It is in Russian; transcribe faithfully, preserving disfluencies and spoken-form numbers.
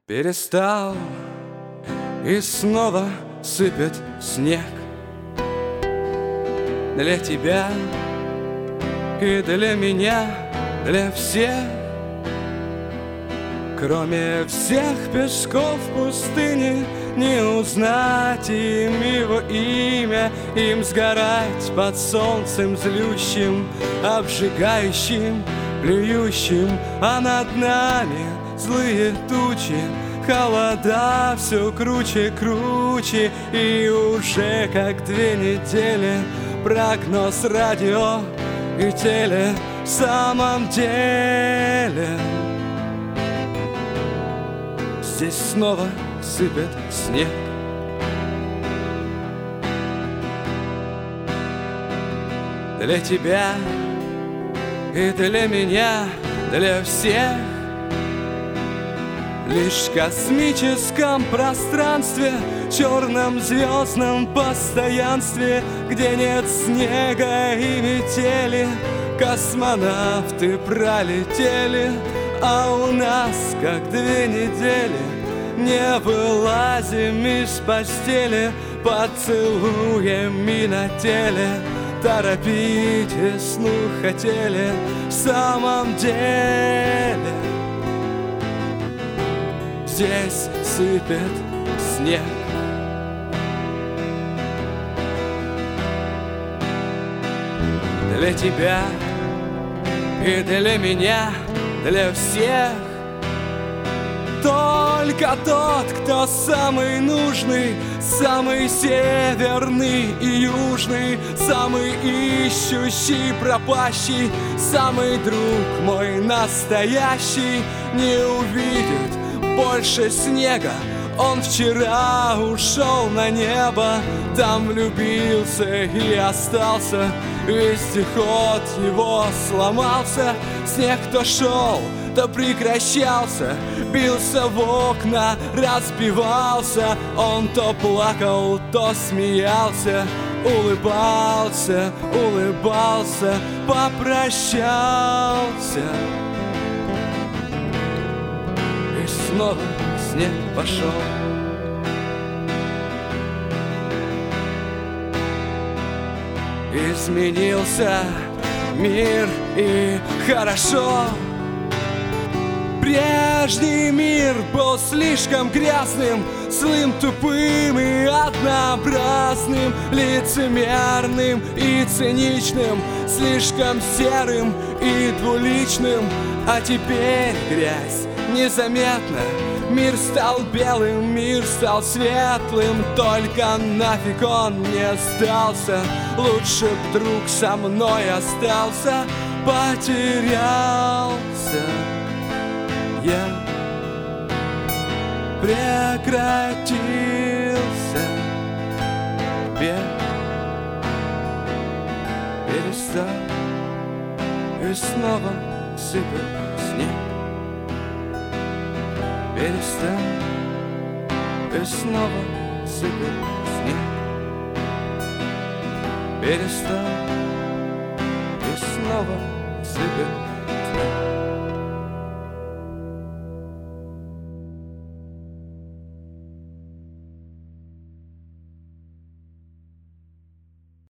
Перестал, и снова сыпет снег. Для тебя и для меня, для всех. Кроме всех песков пустыни, не узнать им его имя, им сгорать под солнцем злющим, обжигающим, плюющим, а над нами злые тучи, холода все круче, круче. И уже как две недели прогноз радио и теле. В самом деле здесь снова сыпет снег. Для тебя и для меня, для всех. Лишь в космическом пространстве, черном звездном постоянстве, где нет снега и метели, космонавты пролетели, а у нас, как две недели, не вылазим из постели, поцелуями на теле торопить весну хотели. В самом деле здесь сыпет снег. Для тебя и для меня, для всех. Только тот, кто самый нужный, самый северный и южный, самый ищущий, пропащий, самый друг мой настоящий, не увидит больше снега. Он вчера ушел на небо, там влюбился и остался. Вездеход его сломался, снег то шел, то прекращался, бился в окна, разбивался. Он то плакал, то смеялся, улыбался, улыбался, попрощался. И снова снег пошел. Изменился мир, и хорошо. Прежний мир был слишком грязным, злым, тупым и однообразным, лицемерным и циничным, слишком серым и двуличным. А теперь грязь незаметна. Мир стал белым, мир стал светлым, только нафиг он не сдался. Лучше б друг со мной остался, потерялся я, прекратился бег, перестал, и снова сыпет снег. Перестал, и снова сыпет снег. Перестал, и снова сыпет